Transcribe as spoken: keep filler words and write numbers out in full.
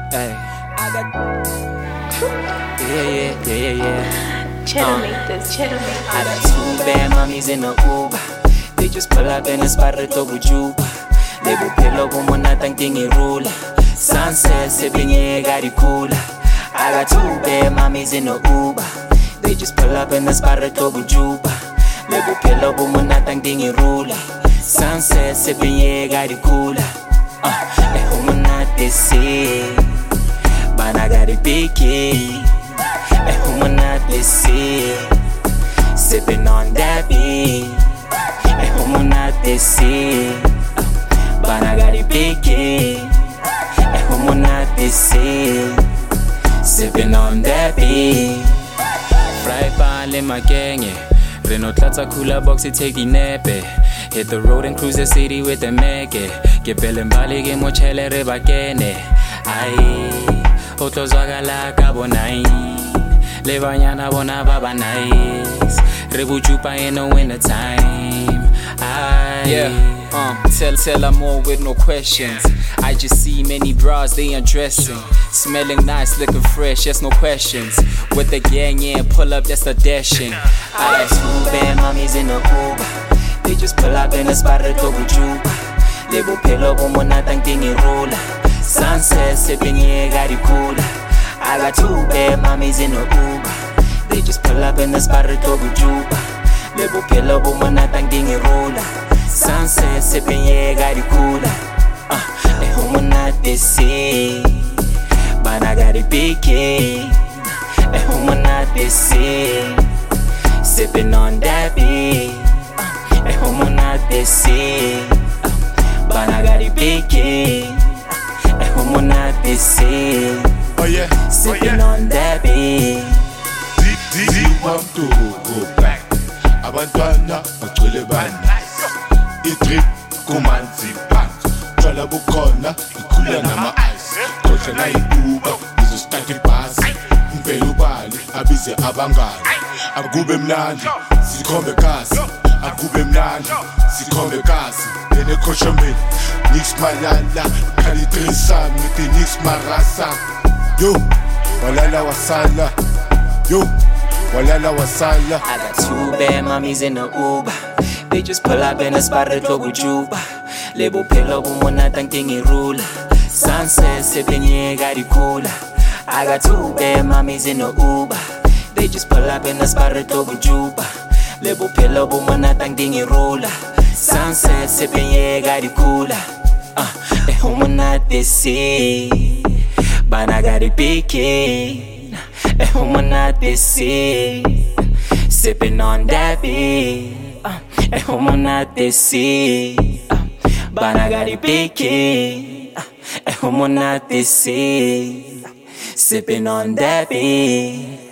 Hey. I got. Yeah, yeah, yeah, yeah, yeah. Cheddar Uh, make this, cheddar make I got this. two bad mommies in the Uber. They just pull up in a spot to Bujuba. They will pill up on nothing thingy ruler. Sunset sipping yeah, got it cooler. I got two bad mommies in the Uber. They just pull up in the spot to Bujuba. They will pill up on nothing thingy ruler. Sunset sipping yeah, got it cooler. Uh, they home not they say, but I got it picky. They home not they say, sipping on that beat. They home not they say, but I got it picky. They home not they say, sipping on that beat. Fry pan in my gang, Reno Tlatsa cooler box, it take the nappe. Hit the road and cruise the city with the Meke. Get bellin' bali, get mochele rebakene. Aye, otro zwagala cabo nine. Le bañana bona baba nice. Rebuchupa in the winter time. Aye. Yeah, uh, tell, tell I'm more with no questions. I just see many bras, they undressing. Smelling nice, looking fresh, yes, no questions. With the gang, yeah, pull up, that's the dashing. I got two bad mommies in the Uber. They just pull up in a spot to Bujuba. They will pill up on nothing thingy ruler. Sunset sipping, yeah, got it cooler. I got two bad mommies in the Uber. They just pull up in the spot to Bujuba. They will pill up on nothing thingy ruler. Sunset sipping, yeah, got it cooler. Uh, they home not they say, but I got it picky. They home not they say, sipping on that beat. They home not they say, but I got it picky. They home not they say, Oh yeah, oh sipping yeah. on that beat. D D want to go back. Abantwana bacwele bana. Idrip kumanzi phansi. Tshwala bukhona ikhula nama ice. Kosha na iuba izostart ibhasi. Mvela ubali abize abangani. Akube mnandi sikhombe kasi. Akube mnandi sikhombe kasi. Nene kosha mina nix malala. Khali trisam ngithi nix marasa. Yo, walala wasala. Yo, walala wasala. I got two bad mommies in the Uber. They just pull up in a spot to Bujuba. Label pill up on nothing thingy ruler. Sunset sipping, yeah, got it cooler. I got two bad mommies in the Uber. They just pull up in a spot to Bujuba. Label pill up on nothing thingy ruler. Sunset sipping, yeah, got it cooler. Uh, they home not they say, but I got it picky. They home not they say, sipping on that beat. Uh, they home not they say, uh, but I got it picky. Uh, they home not they say, sipping on that beat.